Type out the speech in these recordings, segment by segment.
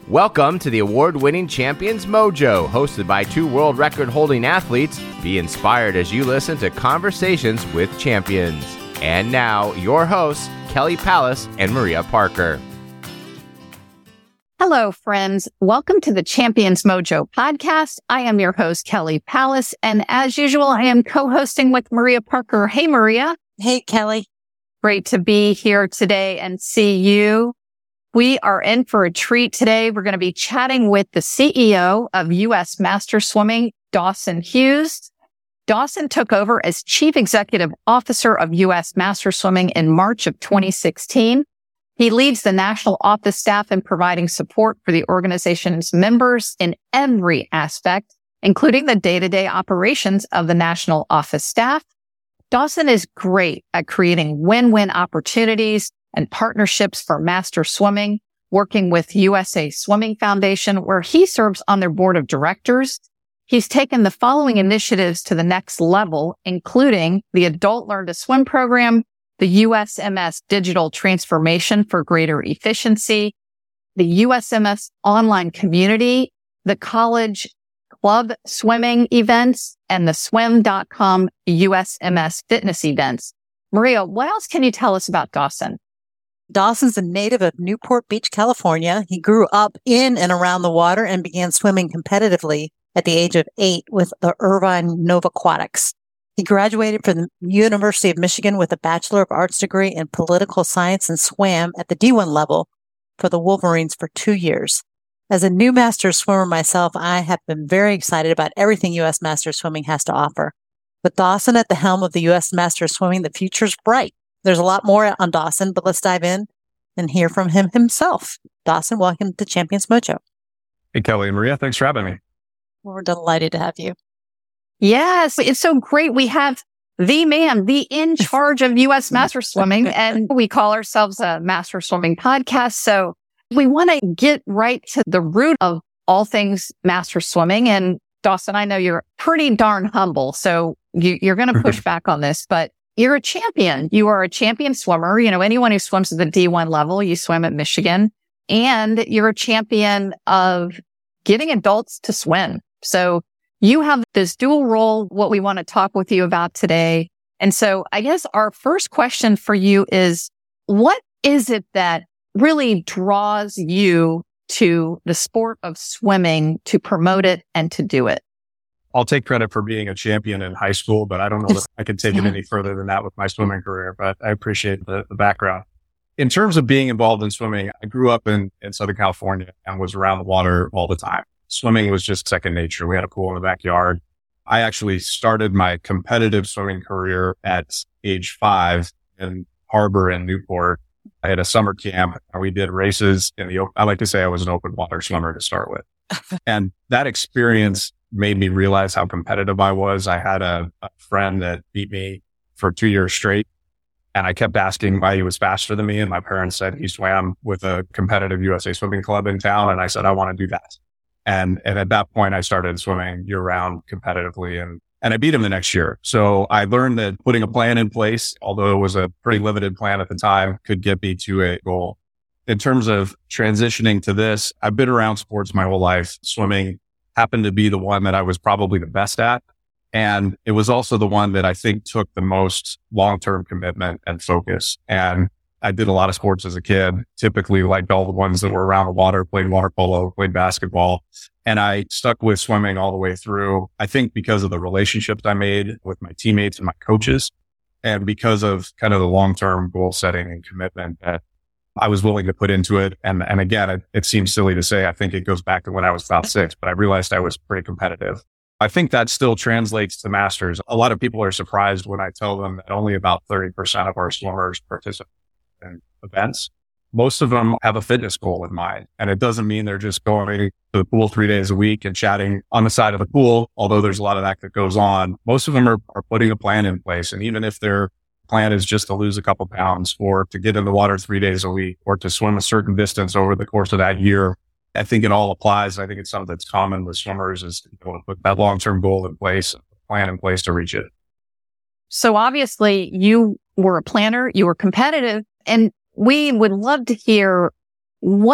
Welcome to the award-winning Champions Mojo, hosted by two world record-holding athletes. Be inspired as you listen to Conversations with Champions. And now, your hosts, Kelly Palace and Maria Parker. Hello, friends. Welcome to the Champions Mojo podcast. I am your host, Kelly Palace, and as usual, I am co-hosting with Maria Parker. Hey, Maria. Hey, Kelly. Great to be here today and see you. We are in for a treat today. We're going to be chatting with the CEO of U.S. Master Swimming, Dawson Hughes. Dawson took over as Chief Executive Officer of U.S. Master Swimming in March of 2016. He leads the national office staff in providing support for the organization's members in every aspect, including the day-to-day operations of the national office staff. Dawson is great at creating win-win opportunities and partnerships for master swimming, working with USA Swimming Foundation, where he serves on their board of directors. He's taken the following initiatives to the next level, including the Adult Learn to Swim program, the USMS Digital Transformation for Greater Efficiency, the USMS Online Community, the College Club Swimming Events, and the Swim.com USMS Fitness Events. Maria, what else can you tell us about Dawson? Dawson's a native of Newport Beach, California. He grew up in and around the water and began swimming competitively at the age of 8 with the Irvine Nova Aquatics. He graduated from the University of Michigan with a Bachelor of Arts degree in political science and swam at the D1 level for the Wolverines for 2 years. As a new master swimmer myself, I have been very excited about everything U.S. Master Swimming has to offer. With Dawson at the helm of the U.S. Master Swimming, the future's bright. There's a lot more on Dawson, but let's dive in and hear from him himself. Dawson, welcome to Champions Mojo. Hey, Kelly and Maria, thanks for having me. We're delighted to have you. Yes, it's so great. We have the man, the in charge of U.S. Master Swimming, and we call ourselves a Master Swimming podcast. So we want to get right to the root of all things Master Swimming. And Dawson, I know you're pretty darn humble, so you're going to push back on this, but you're a champion. You are a champion swimmer. You know, anyone who swims at the D1 level, you swim at Michigan, and you're a champion of getting adults to swim. So you have this dual role, what we want to talk with you about today. And so I guess our first question for you is, what is it that really draws you to the sport of swimming, to promote it and to do it? I'll take credit for being a champion in high school, but I don't know that I can take it any further than that with my swimming career, but I appreciate the background. In terms of being involved in swimming, I grew up in Southern California and was around the water all the time. Swimming was just second nature. We had a pool in the backyard. I actually started my competitive swimming career at age 5 in Harbor in Newport. I had a summer camp and we did races in the, I like to say I was an open water swimmer to start with. And that experience made me realize how competitive I was. I had a friend that beat me for 2 years straight. And I kept asking why he was faster than me. And my parents said he swam with a competitive USA Swimming Club in town. And I said, I want to do that. And at that point, I started swimming year round competitively and I beat him the next year. So I learned that putting a plan in place, although it was a pretty limited plan at the time, could get me to a goal. In terms of transitioning to this, I've been around sports my whole life. Swimming happened to be the one that I was probably the best at. And it was also the one that I think took the most long-term commitment and focus. And I did a lot of sports as a kid, typically like all the ones that were around the water, played water polo, played basketball. And I stuck with swimming all the way through, I think because of the relationships I made with my teammates and my coaches, and because of kind of the long-term goal setting and commitment that I was willing to put into it. And again, it seems silly to say, I think it goes back to when I was about 6, but I realized I was pretty competitive. I think that still translates to masters. A lot of people are surprised when I tell them that only about 30% of our swimmers participate in events. Most of them have a fitness goal in mind. And it doesn't mean they're just going to the pool 3 days a week and chatting on the side of the pool, although there's a lot of that goes on. Most of them are putting a plan in place. And even if their plan is just to lose a couple pounds or to get in the water 3 days a week or to swim a certain distance over the course of that year, I think it all applies. I think it's something that's common with swimmers is to put that long-term goal in place, plan in place to reach it. So obviously you were a planner, you were competitive, and we would love to hear what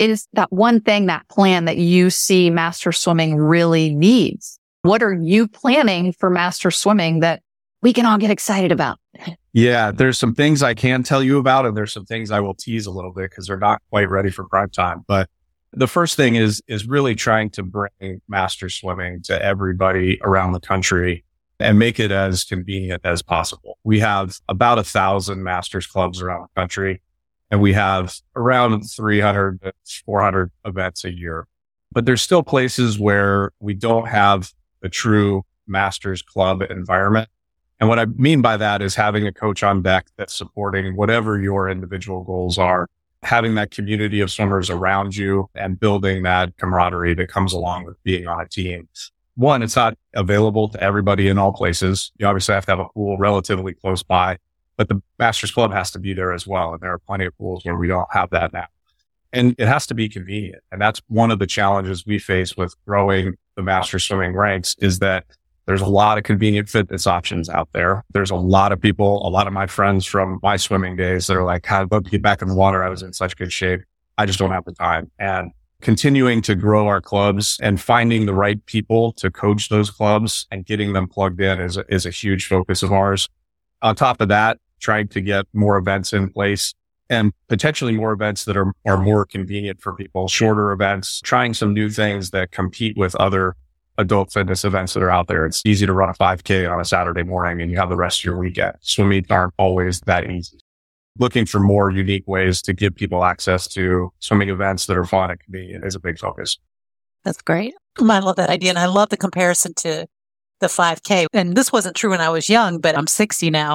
is that one thing, that plan that you see Master Swimming really needs? What are you planning for Master Swimming that we can all get excited about? Yeah, there's some things I can tell you about, and there's some things I will tease a little bit because they're not quite ready for prime time. But the first thing is really trying to bring Master Swimming to everybody around the country and make it as convenient as possible. We have about 1,000 Masters clubs around the country, and we have around 300 to 400 events a year. But there's still places where we don't have a true Masters club environment. And what I mean by that is having a coach on deck that's supporting whatever your individual goals are, having that community of swimmers around you and building that camaraderie that comes along with being on a team. One, it's not available to everybody in all places. You obviously have to have a pool relatively close by, but the Masters Club has to be there as well. And there are plenty of pools where we don't have that now. And it has to be convenient. And that's one of the challenges we face with growing the Masters Swimming ranks, is that there's a lot of convenient fitness options out there. There's a lot of people, a lot of my friends from my swimming days that are like, I'd love to get back in the water. I was in such good shape. I just don't have the time. And continuing to grow our clubs and finding the right people to coach those clubs and getting them plugged in is a huge focus of ours. On top of that, trying to get more events in place and potentially more events that are more convenient for people, shorter events, trying some new things that compete with other adult fitness events that are out there. It's easy to run a 5K on a Saturday morning and you have the rest of your weekend. Swim meets aren't always that easy. Looking for more unique ways to give people access to swimming events that are fun and convenient is a big focus. That's great. I love that idea. And I love the comparison to the 5K. And this wasn't true when I was young, but I'm 60 now.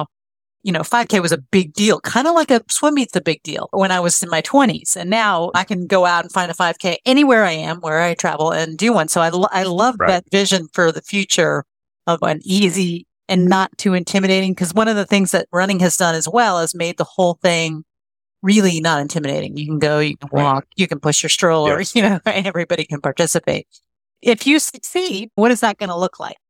5K was a big deal, kind of like a swim meet's a big deal when I was in my 20s. And now I can go out and find a 5K anywhere I am, where I travel, and do one. So I love that vision for the future of an easy and not too intimidating. Because one of the things that running has done as well is made the whole thing really not intimidating. You can go, you can walk, you can push your stroller, and everybody can participate. If you succeed, what is that going to look like?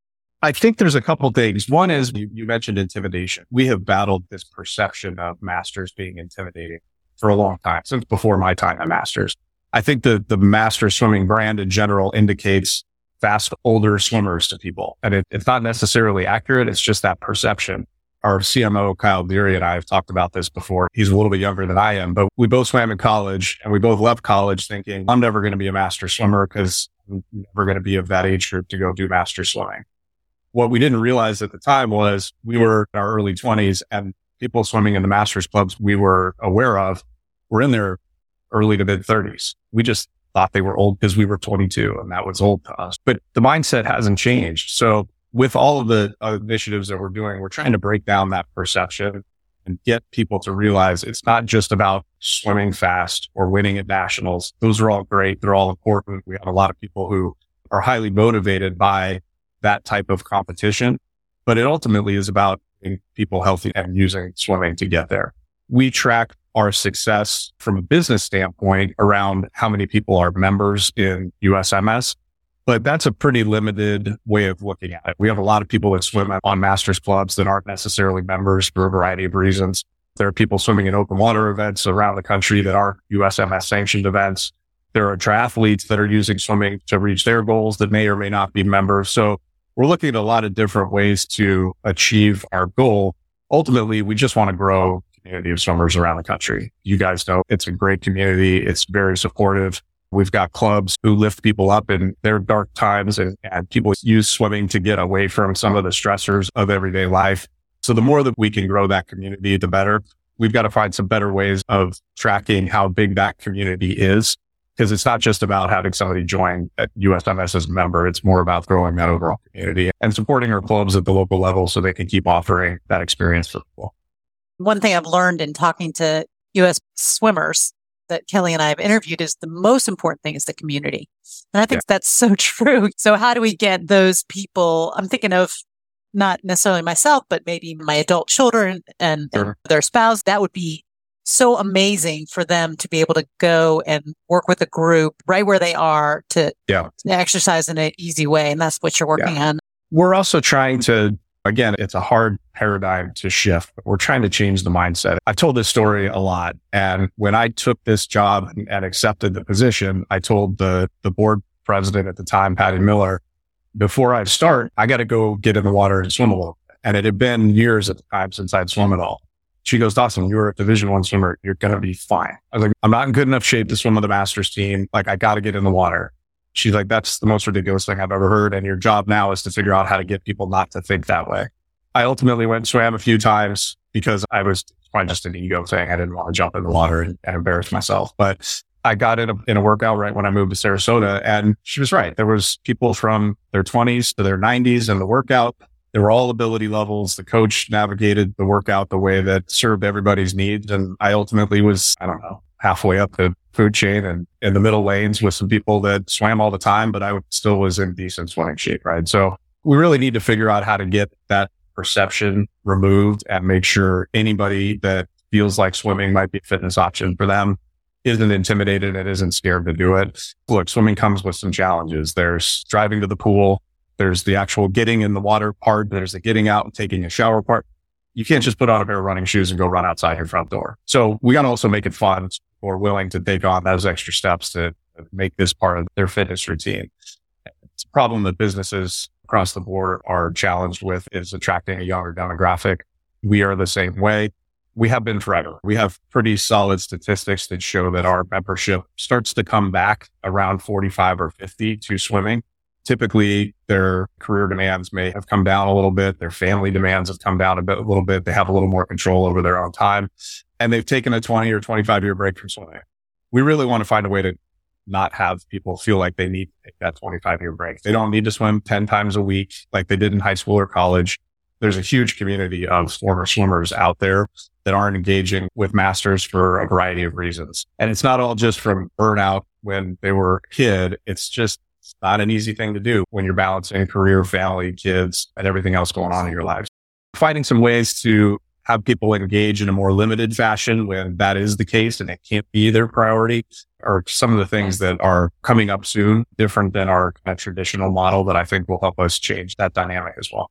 I think there's a couple things. One is you mentioned intimidation. We have battled this perception of Masters being intimidating for a long time, since before my time at Masters. I think the Masters swimming brand in general indicates fast, older swimmers to people. And it's not necessarily accurate. It's just that perception. Our CMO, Kyle Deary, and I have talked about this before. He's a little bit younger than I am, but we both swam in college and we both left college thinking, I'm never going to be a master swimmer because I'm never going to be of that age group to go do master swimming. What we didn't realize at the time was we were in our early 20s and people swimming in the Masters clubs we were aware of were in their early to mid 30s. We just thought they were old because we were 22 and that was old to us. But the mindset hasn't changed. So with all of the initiatives that we're doing, we're trying to break down that perception and get people to realize it's not just about swimming fast or winning at nationals. Those are all great. They're all important. We have a lot of people who are highly motivated by that type of competition, but it ultimately is about getting people healthy and using swimming to get there. We track our success from a business standpoint around how many people are members in USMS, but that's a pretty limited way of looking at it. We have a lot of people that swim on Masters clubs that aren't necessarily members for a variety of reasons. There are people swimming in open water events around the country that aren't USMS sanctioned events. There are triathletes that are using swimming to reach their goals that may or may not be members. So we're looking at a lot of different ways to achieve our goal. Ultimately, we just want to grow a community of swimmers around the country. You guys know it's a great community. It's very supportive. We've got clubs who lift people up in their dark times and people use swimming to get away from some of the stressors of everyday life. So the more that we can grow that community, the better. We've got to find some better ways of tracking how big that community is. Because it's not just about having somebody join at USMS as a member. It's more about growing that overall community and supporting our clubs at the local level so they can keep offering that experience for people. One thing I've learned in talking to U.S. swimmers that Kelly and I have interviewed is the most important thing is the community. And I think that's so true. So how do we get those people? I'm thinking of not necessarily myself, but maybe my adult children and their spouse. That would be so amazing for them to be able to go and work with a group right where they are to exercise in an easy way. And that's what you're working on. We're also trying to, again, it's a hard paradigm to shift. We're trying to change the mindset. I've told this story a lot. And when I took this job and accepted the position, I told the board president at the time, Patty Miller, before I start, I got to go get in the water and swim a little bit. And it had been years at the time since I'd swum at all. She goes, Dawson, you're a Division I swimmer. You're going to be fine. I was like, I'm not in good enough shape to swim with the Masters team. Like, I got to get in the water. She's like, that's the most ridiculous thing I've ever heard. And your job now is to figure out how to get people not to think that way. I ultimately went and swam a few times because I was probably just an ego thing. I didn't want to jump in the water and embarrass myself. But I got in a workout right when I moved to Sarasota, and she was right. There was people from their 20s to their 90s in the workout. They were all ability levels. The coach navigated the workout the way that served everybody's needs. And I ultimately was, I don't know, halfway up the food chain and in the middle lanes with some people that swam all the time, but I still was in decent swimming shape, right? So we really need to figure out how to get that perception removed and make sure anybody that feels like swimming might be a fitness option for them isn't intimidated and isn't scared to do it. Look, swimming comes with some challenges. There's driving to the pool. There's the actual getting in the water part. There's the getting out and taking a shower part. You can't just put on a pair of running shoes and go run outside your front door. So we got to also make it fun or willing to take on those extra steps to make this part of their fitness routine. It's a problem that businesses across the board are challenged with is attracting a younger demographic. We are the same way. We have been forever. We have pretty solid statistics that show that our membership starts to come back around 45 or 50 to swimming. Typically, their career demands may have come down a little bit. Their family demands have come down a little bit. They have a little more control over their own time. And they've taken a 20 or 25-year break from swimming. We really want to find a way to not have people feel like they need to take that 25-year break. They don't need to swim 10 times a week like they did in high school or college. There's a huge community of former swimmers out there that aren't engaging with Masters for a variety of reasons. And it's not all just from burnout when they were a kid. It's not an easy thing to do when you're balancing career, family, kids, and everything else going on in your lives. Finding some ways to have people engage in a more limited fashion when that is the case and it can't be their priority are some of the things that are coming up soon, different than our kind of traditional model that I think will help us change that dynamic as well.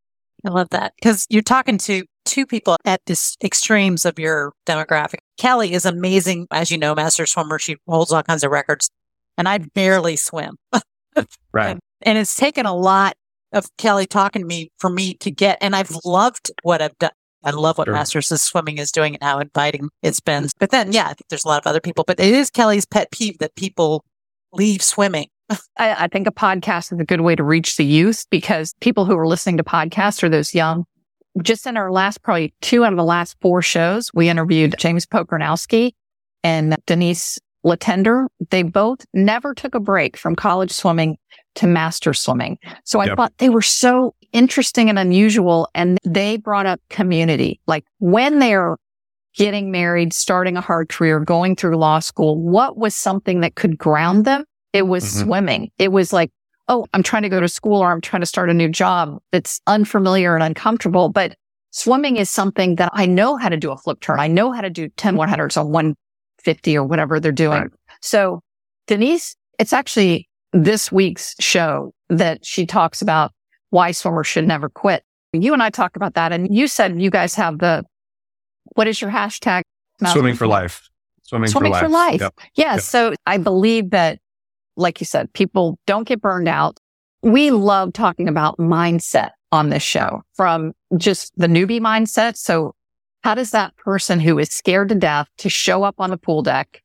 I love that because you're talking to two people at this extremes of your demographic. Kelly is amazing. As you know, master swimmer. She holds all kinds of records and I barely swim. Right. And it's taken a lot of Kelly talking to me for me to get, and I've loved what I've done. I love what Masters of Swimming is doing and how inviting it's been. But then, yeah, I think there's a lot of other people, but it is Kelly's pet peeve that people leave swimming. I think a podcast is a good way to reach the youth because people who are listening to podcasts are those young. Just in our last, probably 2 out of the last 4 shows, we interviewed James Pokernowski and Denise Latender. They both never took a break from college swimming to master swimming. So I thought they were so interesting and unusual. And they brought up community. Like when they're getting married, starting a hard career, going through law school, what was something that could ground them? It was swimming. It was like, oh, I'm trying to go to school or I'm trying to start a new job that's unfamiliar and uncomfortable. But swimming is something that I know how to do a flip turn. I know how to do 10 100s on 150 or whatever they're doing. Right. So Denise, it's actually this week's show that she talks about why swimmers should never quit. You and I talked about that. And you said you guys have what is your hashtag? Swimming for life. Swimming for life. Yep. Yeah. Yep. So I believe that, like you said, people don't get burned out. We love talking about mindset on this show, from just the newbie mindset. So how does that person who is scared to death to show up on the pool deck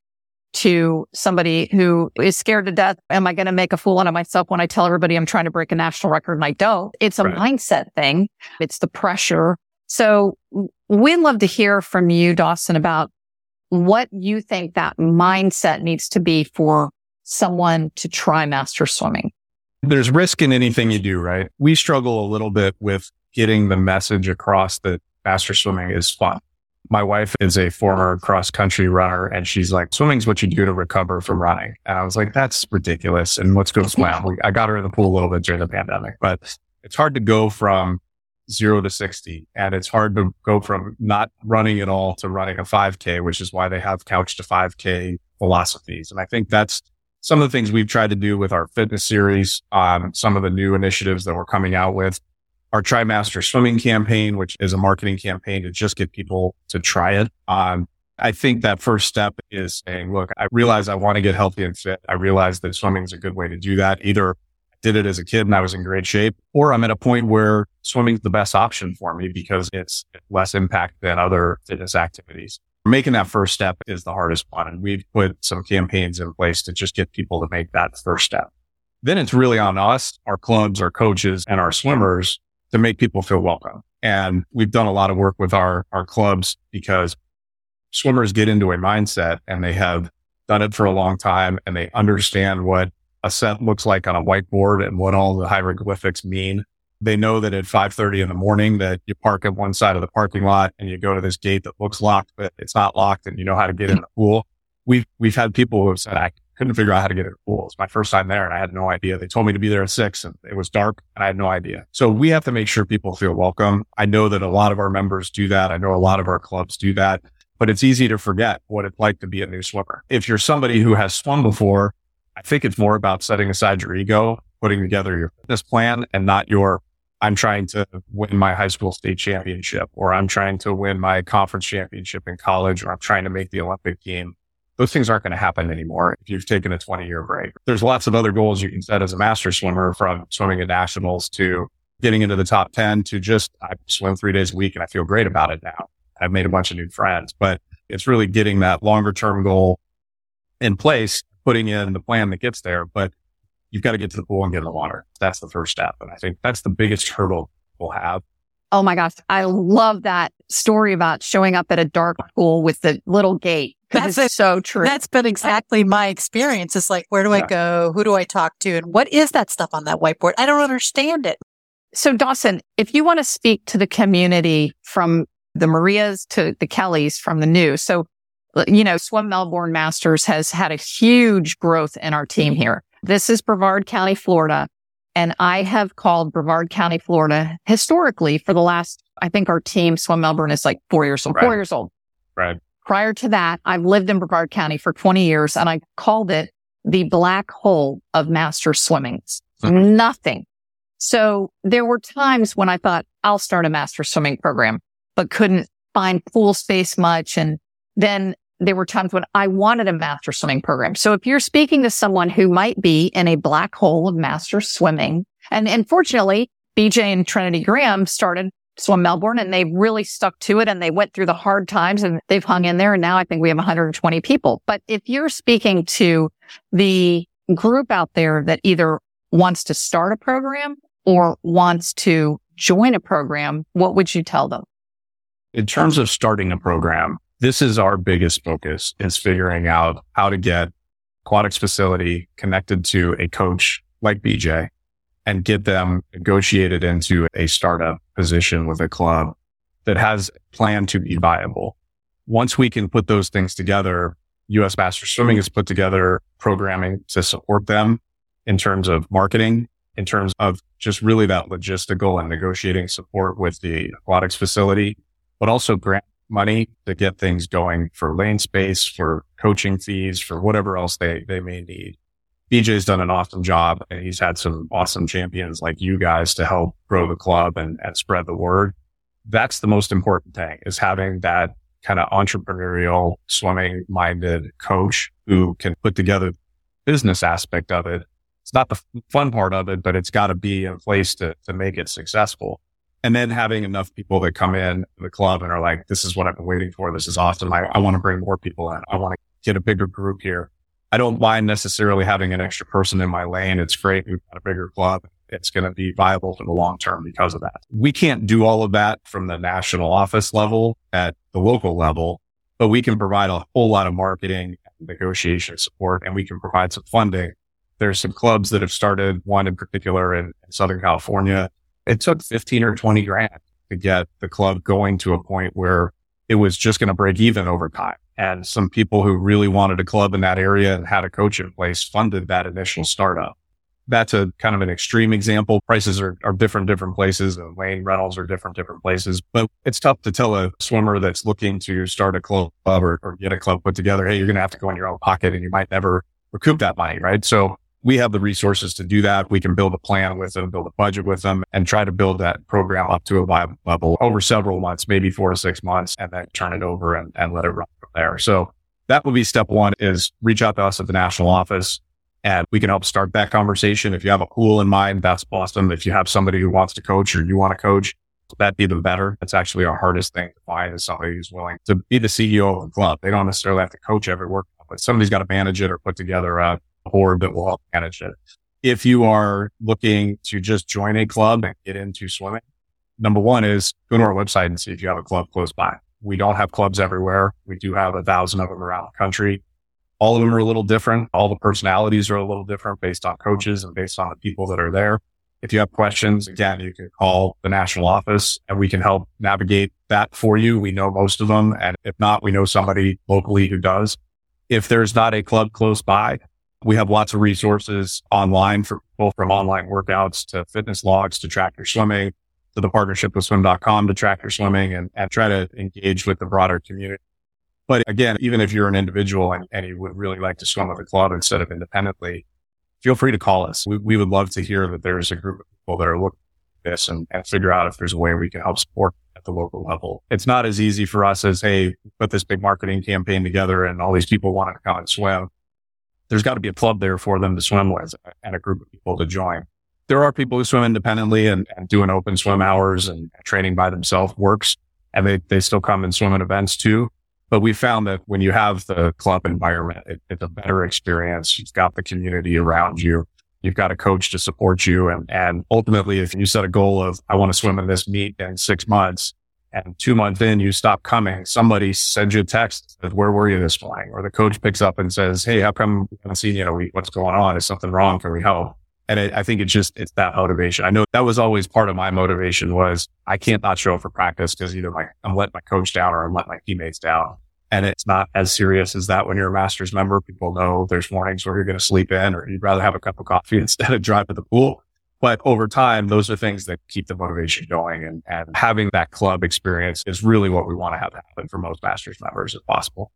to somebody who is scared to death? Am I going to make a fool out of myself when I tell everybody I'm trying to break a national record and I don't? It's a mindset thing. It's the pressure. So we'd love to hear from you, Dawson, about what you think that mindset needs to be for someone to try master swimming. There's risk in anything you do, right? We struggle a little bit with getting the message across that master swimming is fun. My wife is a former cross-country runner, and she's like, swimming's what you do to recover from running. And I was like, that's ridiculous. And let's go swim. I got her in the pool a little bit during the pandemic, but it's hard to go from 0 to 60. And it's hard to go from not running at all to running a 5K, which is why they have couch to 5K philosophies. And I think that's some of the things we've tried to do with our fitness series, some of the new initiatives that we're coming out with. our Try Master Swimming campaign, which is a marketing campaign to just get people to try it. I think that first step is saying, look, I realize I want to get healthy and fit. I realize that swimming is a good way to do that. Either I did it as a kid and I was in great shape, or I'm at a point where swimming's the best option for me because it's less impact than other fitness activities. Making that first step is the hardest one. And we've put some campaigns in place to just get people to make that first step. Then it's really on us, our clubs, our coaches, and our swimmers to make people feel welcome. And we've done a lot of work with our clubs because swimmers get into a mindset and they have done it for a long time and they understand what a set looks like on a whiteboard and what all the hieroglyphics mean. They know that at 5:30 in the morning that you park at one side of the parking lot and you go to this gate that looks locked, but it's not locked and you know how to get in the pool. We've had people who have said, I couldn't figure out how to get in the pool. It's my first time there and I had no idea. They told me to be there at 6 and it was dark and I had no idea. So we have to make sure people feel welcome. I know that a lot of our members do that. I know a lot of our clubs do that. But it's easy to forget what it's like to be a new swimmer. If you're somebody who has swum before, I think it's more about setting aside your ego, putting together your fitness plan and not I'm trying to win my high school state championship, or I'm trying to win my conference championship in college, or I'm trying to make the Olympic team. Those things aren't going to happen anymore if you've taken a 20-year break. There's lots of other goals you can set as a master swimmer, from swimming at nationals to getting into the top 10 to just, I swim 3 days a week and I feel great about it now. I've made a bunch of new friends, but it's really getting that longer term goal in place, putting in the plan that gets there. But you've got to get to the pool and get in the water. That's the first step. And I think that's the biggest hurdle we'll have. Oh my gosh. I love that story about showing up at a dark pool with the little gate. That's so true. That's been exactly my experience. It's like, where do I go? Who do I talk to? And what is that stuff on that whiteboard? I don't understand it. So Dawson, if you want to speak to the community, from the Marias to the Kellys, from the new. So, Swim Melbourne Masters has had a huge growth in our team here. This is Brevard County, Florida. And I have called Brevard County, Florida historically for the last, I think our team, Swim Melbourne, is like 4 years old, 4 years old. Right. Prior to that, I've lived in Brevard County for 20 years and I called it the black hole of master swimming. Mm-hmm. Nothing. So there were times when I thought I'll start a master swimming program, but couldn't find pool space much. And then there were times when I wanted a master swimming program. So if you're speaking to someone who might be in a black hole of master swimming, and fortunately, BJ and Trinity Graham started Swim Melbourne and they really stuck to it and they went through the hard times and they've hung in there. And now I think we have 120 people. But if you're speaking to the group out there that either wants to start a program or wants to join a program, what would you tell them? In terms of starting a program, this is our biggest focus, is figuring out how to get aquatics facility connected to a coach like BJ and get them negotiated into a startup position with a club that has a plan to be viable. Once we can put those things together, U.S. Master Swimming has put together programming to support them in terms of marketing, in terms of just really that logistical and negotiating support with the aquatics facility, but also grant money to get things going for lane space, for coaching fees, for whatever else they may need. BJ's done an awesome job and he's had some awesome champions like you guys to help grow the club and spread the word. That's the most important thing, is having that kind of entrepreneurial, swimming minded coach who can put together the business aspect of it. It's not the fun part of it, but it's got to be in place to make it successful. And then having enough people that come in the club and are like, this is what I've been waiting for. This is awesome. I want to bring more people in. I want to get a bigger group here. I don't mind necessarily having an extra person in my lane. It's great. We've got a bigger club. It's going to be viable for the long term because of that. We can't do all of that from the national office level at the local level, but we can provide a whole lot of marketing and negotiation support, and we can provide some funding. There's some clubs that have started, one in particular in Southern California. It took 15 or 20 grand to get the club going to a point where it was just going to break even over time. And some people who really wanted a club in that area and had a coach in place funded that initial startup. That's a kind of an extreme example. Prices are different places, and lane rentals are different places. But it's tough to tell a swimmer that's looking to start a club or get a club put together, hey, you're going to have to go in your own pocket and you might never recoup that money, right? So we have the resources to do that. We can build a plan with them, build a budget with them, and try to build that program up to a viable level over several months, maybe 4 to 6 months, and then turn it over and let it run from there. So that would be step one, is reach out to us at the national office, and we can help start that conversation. If you have a pool in mind, that's awesome. If you have somebody who wants to coach or you want to coach, that'd be the better. That's actually our hardest thing to find, is somebody who's willing to be the CEO of a club. They don't necessarily have to coach every workout, but somebody's got to manage it or put together a board that will help manage it. If you are looking to just join a club and get into swimming, number one is go to our website and see if you have a club close by. We don't have clubs everywhere. We do have 1,000 of them around the country. All of them are a little different. All the personalities are a little different based on coaches and based on the people that are there. If you have questions, again, you can call the national office and we can help navigate that for you. We know most of them. And if not, we know somebody locally who does. If there's not a club close by, we have lots of resources online for people, from online workouts to fitness logs to track your swimming, to the partnership with swim.com to track your swimming and try to engage with the broader community. But again, even if you're an individual and you would really like to swim with a club instead of independently, feel free to call us. We would love to hear that there's a group of people that are looking at this and figure out if there's a way we can help support at the local level. It's not as easy for us as, hey, put this big marketing campaign together and all these people want to come and swim. There's got to be a club there for them to swim with and a group of people to join. There are people who swim independently and doing open swim hours and training by themselves works. And they still come and swim at events too. But we found that when you have the club environment, it's a better experience. You've got the community around you. You've got a coach to support you. And ultimately, if you set a goal of, I want to swim in this meet in 6 months, and 2 months in, you stop coming, somebody sends you a text that, where were you this morning? Or the coach picks up and says, hey, how come we haven't seen you? What's going on? Is something wrong? Can we help? And I think it's that motivation. I know that was always part of my motivation, was I can't not show up for practice because either I'm letting my coach down or I'm letting my teammates down. And it's not as serious as that when you're a Masters member. People know there's mornings where you're going to sleep in or you'd rather have a cup of coffee instead of drive to the pool. But over time, those are things that keep the motivation going. And having that club experience is really what we want to have happen for most Masters members if possible.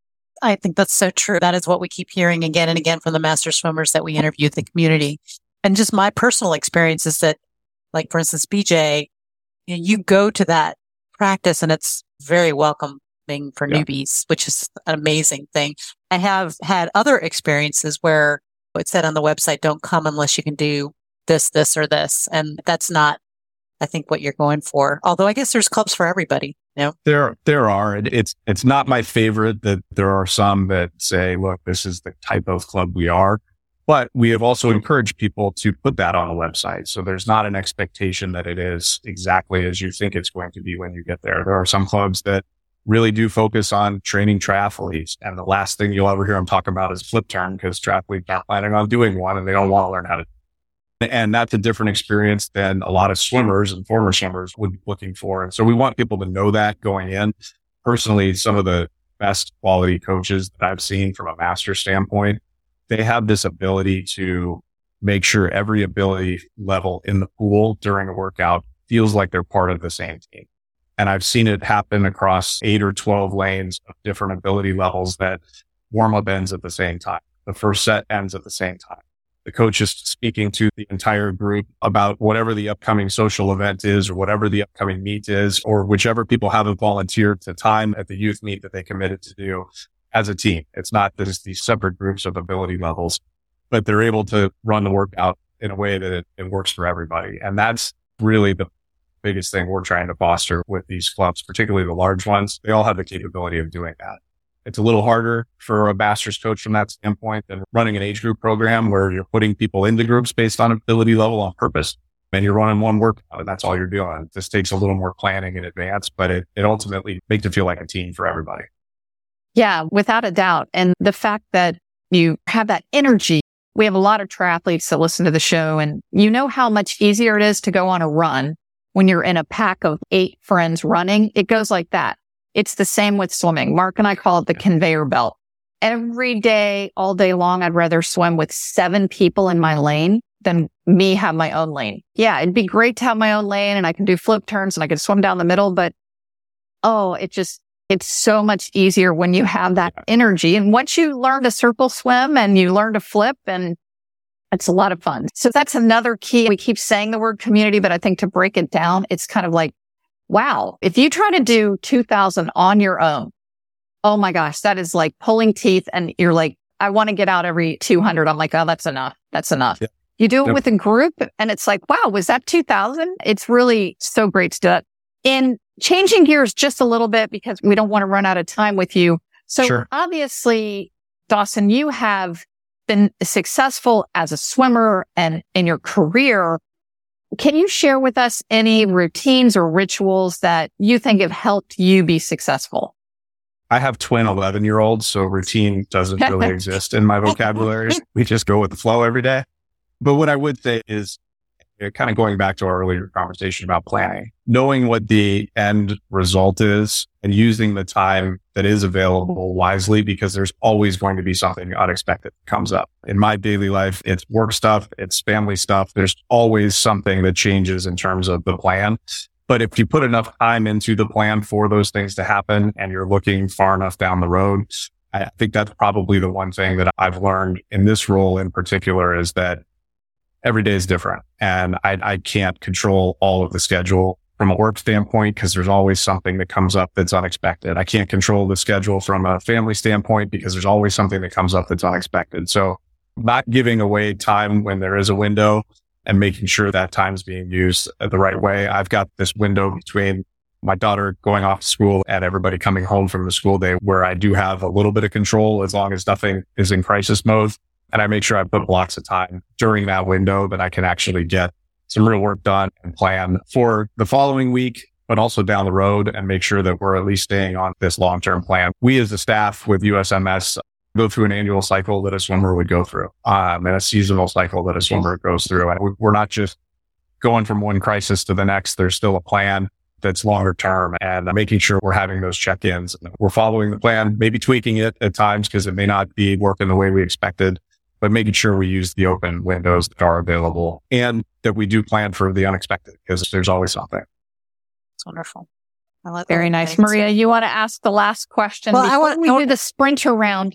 I think that's so true. That is what we keep hearing again and again from the master swimmers that we interview in the community. And just my personal experience is that, like, for instance, BJ, you go to that practice and it's very welcoming for newbies, which is an amazing thing. I have had other experiences where it said on the website, don't come unless you can do this, this, or this. And that's not, I think, what you're going for. Although I guess there's clubs for everybody. You know? There are. It's not my favorite that there are some that say, look, this is the type of club we are. But we have also encouraged people to put that on the website. So there's not an expectation that it is exactly as you think it's going to be when you get there. There are some clubs that really do focus on training triathletes. And the last thing you'll ever hear them talk about is flip turn, because triathletes are planning on doing one and they don't want to learn how to. And that's a different experience than a lot of swimmers and former swimmers would be looking for. And so we want people to know that going in. Personally, some of the best quality coaches that I've seen from a master standpoint, they have this ability to make sure every ability level in the pool during a workout feels like they're part of the same team. And I've seen it happen across 8 or 12 lanes of different ability levels that warm up ends at the same time. The first set ends at the same time. The coach is speaking to the entire group about whatever the upcoming social event is or whatever the upcoming meet is, or whichever people haven't volunteered to time at the youth meet that they committed to do as a team. It's not just these separate groups of ability levels, but they're able to run the workout in a way that it works for everybody. And that's really the biggest thing we're trying to foster with these clubs, particularly the large ones. They all have the capability of doing that. It's a little harder for a master's coach from that standpoint than running an age group program where you're putting people into groups based on ability level on purpose. And you're running one workout and that's all you're doing. This takes a little more planning in advance, but it ultimately makes it feel like a team for everybody. Yeah, without a doubt. And the fact that you have that energy, we have a lot of triathletes that listen to the show, and you know how much easier it is to go on a run when you're in a pack of 8 friends running. It goes like that. It's the same with swimming. Mark and I call it the conveyor belt. Every day, all day long, I'd rather swim with 7 people in my lane than me have my own lane. Yeah, it'd be great to have my own lane and I can do flip turns and I can swim down the middle, but it's so much easier when you have that energy. And once you learn to circle swim and you learn to flip, and It's a lot of fun. So that's another key. We keep saying the word community, but I think to break it down, it's kind of like, wow, if you try to do 2,000 on your own, oh my gosh, that is like pulling teeth. And you're like, I want to get out every 200. I'm like, oh, that's enough. That's enough. Yeah. You do it with a group and it's like, wow, was that 2,000? It's really so great to do that. In changing gears just a little bit, because we don't want to run out of time with you. So obviously, Dawson, you have been successful as a swimmer and in your career. Can you share with us any routines or rituals that you think have helped you be successful? I have twin 11-year-olds, so routine doesn't really exist in my vocabulary. We just go with the flow every day. But what I would say is, kind of going back to our earlier conversation about planning, knowing what the end result is and using the time that is available wisely, because there's always going to be something unexpected that comes up. In my daily life, it's work stuff, it's family stuff. There's always something that changes in terms of the plan. But if you put enough time into the plan for those things to happen and you're looking far enough down the road, I think that's probably the one thing that I've learned in this role in particular, is that every day is different. And I can't control all of the schedule from a work standpoint, because there's always something that comes up that's unexpected. I can't control the schedule from a family standpoint, because there's always something that comes up that's unexpected. So not giving away time when there is a window and making sure that time's being used the right way. I've got this window between my daughter going off to school and everybody coming home from the school day where I do have a little bit of control, as long as nothing is in crisis mode. And I make sure I put blocks of time during that window that I can actually get some real work done and plan for the following week, but also down the road, and make sure that we're at least staying on this long-term plan. We as a staff with USMS go through an annual cycle that a swimmer would go through, and a seasonal cycle that a swimmer goes through. And we're not just going from one crisis to the next. There's still a plan that's longer term, and making sure we're having those check-ins. We're following the plan, maybe tweaking it at times because it may not be working the way we expected, but making sure we use the open windows that are available and that we do plan for the unexpected, because there's always something. It's wonderful. I like Very nice. Maria, you want to ask the last question? Well, before we do the sprinter round.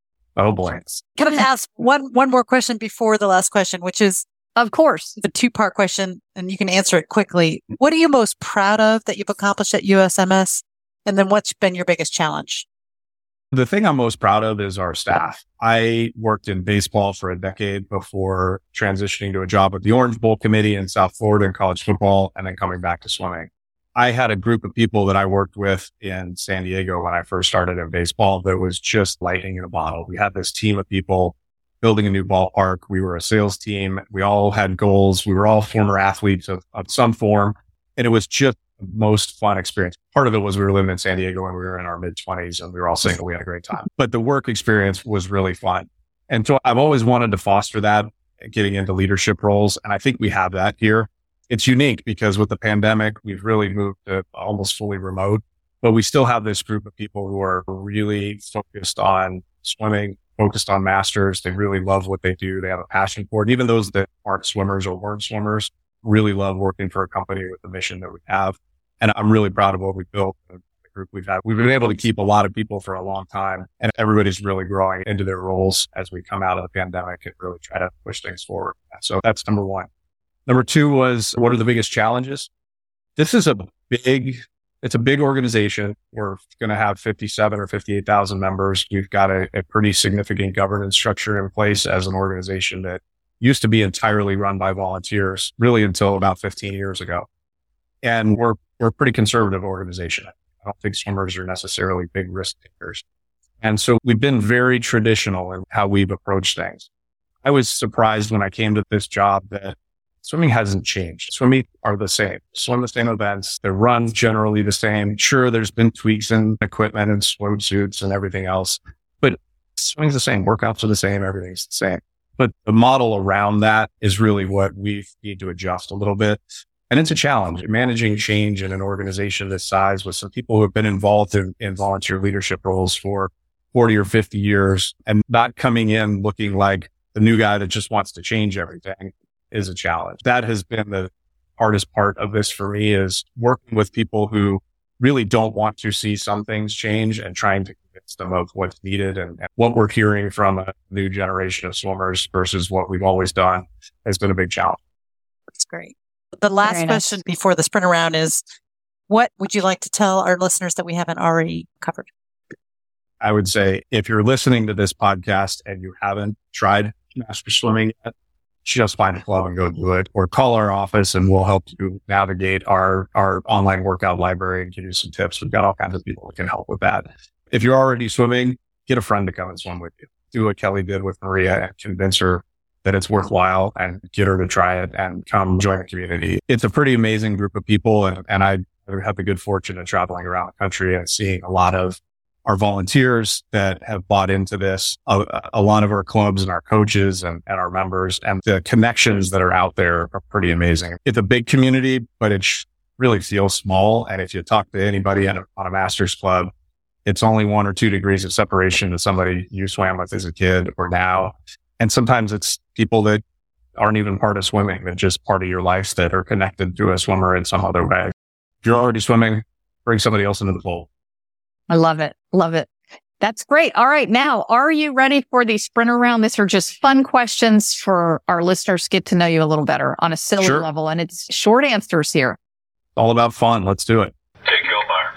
Oh boy. Can I ask one more question before the last question, which is, of course, the 2-part question, and you can answer it quickly. What are you most proud of that you've accomplished at USMS? And then what's been your biggest challenge? The thing I'm most proud of is our staff. I worked in baseball for a decade before transitioning to a job with the Orange Bowl Committee in South Florida in college football, and then coming back to swimming. I had a group of people that I worked with in San Diego when I first started in baseball that was just lightning in a bottle. We had this team of people building a new ballpark. We were a sales team. We all had goals. We were all former athletes of some form. And it was just the most fun experience. Part of it was we were living in San Diego and we were in our mid-20s and we were all single. We had a great time. But the work experience was really fun. And so I've always wanted to foster that, getting into leadership roles. And I think we have that here. It's unique because with the pandemic, we've really moved to almost fully remote, but we still have this group of people who are really focused on swimming, focused on masters. They really love what they do. They have a passion for it. Even those that aren't swimmers or weren't swimmers really love working for a company with the mission that we have. And I'm really proud of what we built, the group we've had. We've been able to keep a lot of people for a long time, and everybody's really growing into their roles as we come out of the pandemic and really try to push things forward. So that's number one. Number two was, what are the biggest challenges? This is it's a big organization. We're going to have 57 or 58,000 members. We've got a pretty significant governance structure in place as an organization that used to be entirely run by volunteers, really until about 15 years ago. And we're a pretty conservative organization. I don't think swimmers are necessarily big risk takers. And so we've been very traditional in how we've approached things. I was surprised when I came to this job that swimming hasn't changed. Swimming are the same. Swim the same events. They're run generally the same. Sure, there's been tweaks in equipment and swimsuits and everything else, but swimming's the same. Workouts are the same. Everything's the same. But the model around that is really what we need to adjust a little bit. And it's a challenge. Managing change in an organization this size with some people who have been involved in volunteer leadership roles for 40 or 50 years and not coming in looking like the new guy that just wants to change everything is a challenge. That has been the hardest part of this for me, is working with people who really don't want to see some things change and trying to convince them of what's needed and what we're hearing from a new generation of swimmers versus what we've always done has been a big challenge. That's great. The last question before the sprint around is, what would you like to tell our listeners that we haven't already covered? I would say if you're listening to this podcast and you haven't tried master swimming yet, just find a club and go do it, or call our office and we'll help you navigate our online workout library and give you some tips. We've got all kinds of people that can help with that. If you're already swimming, get a friend to come and swim with you. Do what Kelly did with Maria and convince her that it's worthwhile and get her to try it and come join the community. It's a pretty amazing group of people. And I have the good fortune of traveling around the country and seeing a lot of our volunteers that have bought into this, a lot of our clubs and our coaches and our members, and the connections that are out there are pretty amazing. It's a big community, but it really feels small. And if you talk to anybody on a master's club, it's only 1 or 2 degrees of separation to somebody you swam with as a kid or now. And sometimes it's people that aren't even part of swimming, but just part of your life that are connected to a swimmer in some other way. If you're already swimming, bring somebody else into the pool. I love it. Love it. That's great. All right. Now, are you ready for the sprint around? These are just fun questions for our listeners to get to know you a little better on a silly level. And it's short answers here. All about fun. Let's do it. Take your mark.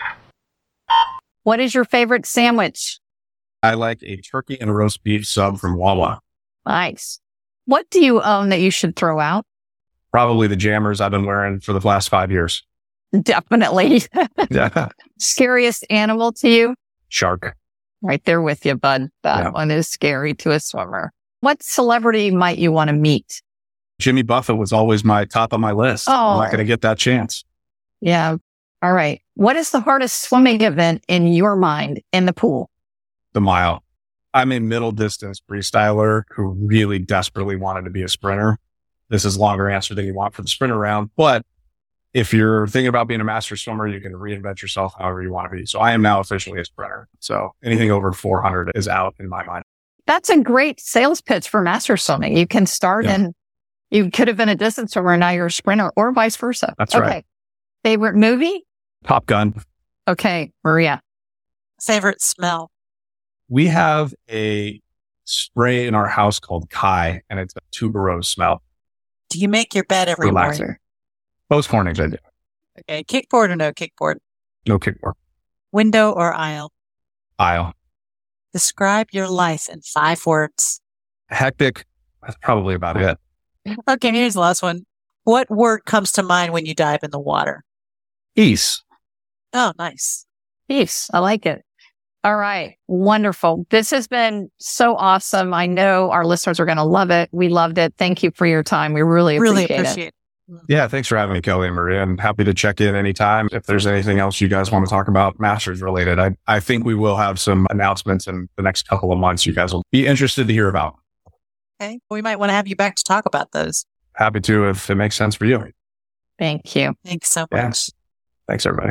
What is your favorite sandwich? I like a turkey and roast beef sub from Wawa. Nice. What do you own that you should throw out? Probably the jammers I've been wearing for the last 5 years. Definitely. Yeah. Scariest animal to you? Shark. Right there with you, bud. That one is scary to a swimmer. What celebrity might you want to meet? Jimmy Buffett was always my top of my list. I'm not going to get that chance. Yeah. All right. What is the hardest swimming event in your mind in the pool? The mile. I'm a middle distance freestyler who really desperately wanted to be a sprinter. This is a longer answer than you want for the sprint around, but if you're thinking about being a master swimmer, you can reinvent yourself however you want to be. So I am now officially a sprinter. So anything over 400 is out in my mind. That's a great sales pitch for master swimming. You can start and you could have been a distance swimmer and now you're a sprinter, or vice versa. That's right. Favorite movie? Top Gun. Okay. Maria. Favorite smell? We have a spray in our house called Kai, and it's a tuberose smell. Do you make your bed every morning? Most mornings I do. Okay. Kickboard or no kickboard? No kickboard. Window or aisle? Aisle. Describe your life in 5 words. Hectic. That's probably about it. Okay. Here's the last one. What word comes to mind when you dive in the water? Peace. Oh, nice. Peace. I like it. All right. Wonderful. This has been so awesome. I know our listeners are going to love it. We loved it. Thank you for your time. We really appreciate it. Yeah, thanks for having me, Kelly and Maria. I'm happy to check in anytime. If there's anything else you guys want to talk about Masters related, I think we will have some announcements in the next couple of months you guys will be interested to hear about. Okay. We might want to have you back to talk about those. Happy to if it makes sense for you. Thank you. Thanks so much. Yes. Thanks, everybody.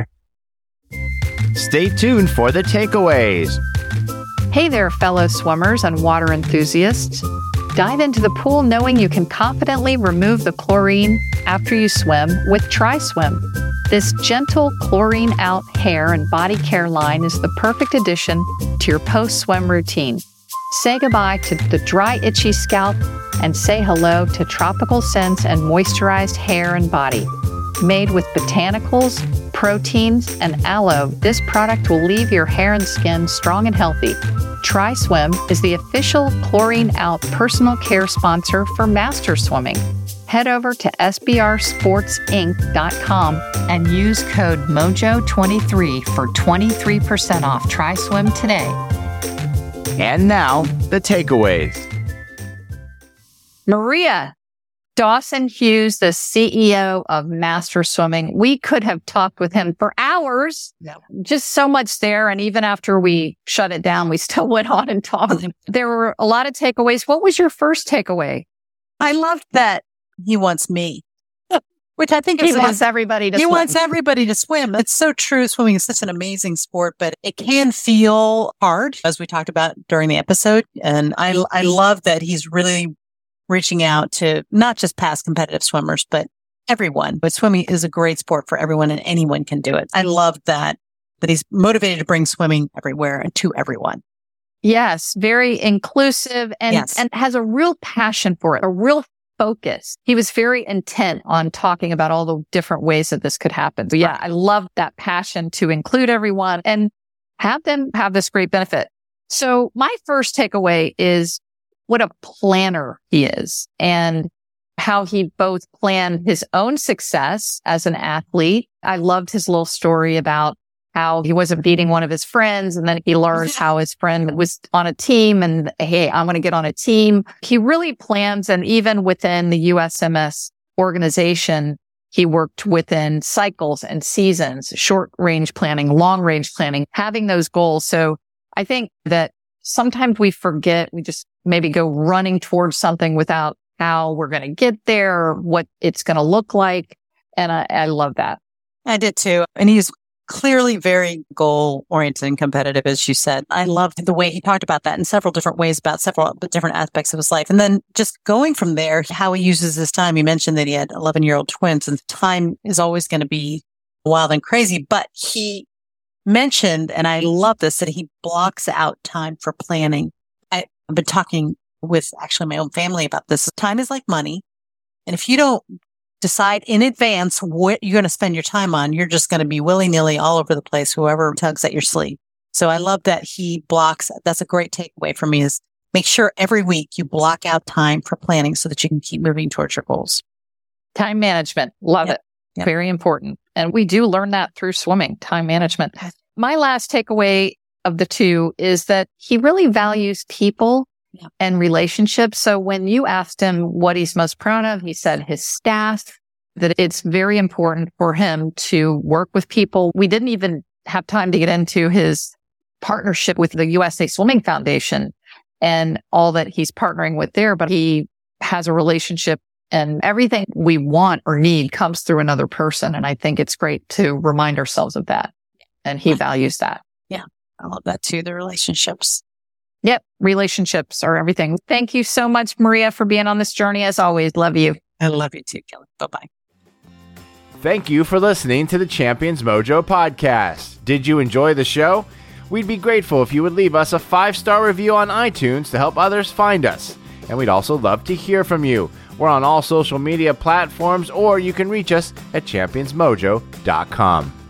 Stay tuned for the takeaways. Hey there, fellow swimmers and water enthusiasts. Dive into the pool knowing you can confidently remove the chlorine after you swim with TriSwim. This gentle chlorine out hair and body care line is the perfect addition to your post-swim routine. Say goodbye to the dry, itchy scalp and say hello to tropical scents and moisturized hair and body. Made with botanicals, proteins, and aloe, this product will leave your hair and skin strong and healthy. TriSwim is the official Chlorine Out personal care sponsor for Master Swimming. Head over to sbrsportsinc.com and use code MOJO23 for 23% off TriSwim today. And now, the takeaways. Maria Dawson Hughes, the CEO of Master Swimming. We could have talked with him for hours. Yeah. Just so much there. And even after we shut it down, we still went on and talked. There were a lot of takeaways. What was your first takeaway? I loved that he wants me, which I think he wants everybody to swim. He wants everybody to swim. It's so true. Swimming is such an amazing sport, but it can feel hard, as we talked about during the episode. And I love that he's really reaching out to not just past competitive swimmers, but everyone. But swimming is a great sport for everyone and anyone can do it. I love that that he's motivated to bring swimming everywhere and to everyone. Yes, very inclusive and has a real passion for it, a real focus. He was very intent on talking about all the different ways that this could happen. So I love that passion to include everyone and have them have this great benefit. So my first takeaway is what a planner he is and how he both planned his own success as an athlete. I loved his little story about how he wasn't beating one of his friends. And then he learned how his friend was on a team and, hey, I'm going to get on a team. He really plans. And even within the USMS organization, he worked within cycles and seasons, short range planning, long range planning, having those goals. So I think that sometimes we forget, we just maybe go running towards something without how we're going to get there, what it's going to look like. And I love that. I did too. And he's clearly very goal oriented and competitive, as you said. I loved the way he talked about that in several different ways about several different aspects of his life. And then just going from there, how he uses his time. You mentioned that he had 11-year-old twins and time is always going to be wild and crazy. But he mentioned, and I love this, that he blocks out time for planning. I've been talking with actually my own family about this. Time is like money. And if you don't decide in advance what you're going to spend your time on, you're just going to be willy-nilly all over the place, whoever tugs at your sleeve. So I love that he blocks. That's a great takeaway for me, is make sure every week you block out time for planning so that you can keep moving towards your goals. Time management. Love it. Yep. Very important. And we do learn that through swimming, time management. My last takeaway of the two is that he really values people and relationships. So when you asked him what he's most proud of, he said his staff, that it's very important for him to work with people. We didn't even have time to get into his partnership with the USA Swimming Foundation and all that he's partnering with there, but he has a relationship and everything we want or need comes through another person. And I think it's great to remind ourselves of that. And he values that. Yeah. I love that too. The relationships. Yep. Relationships are everything. Thank you so much, Maria, for being on this journey. As always, love you. I love you too, Kelly. Bye-bye. Thank you for listening to the Champions Mojo podcast. Did you enjoy the show? We'd be grateful if you would leave us a 5-star review on iTunes to help others find us. And we'd also love to hear from you. We're on all social media platforms, or you can reach us at championsmojo.com.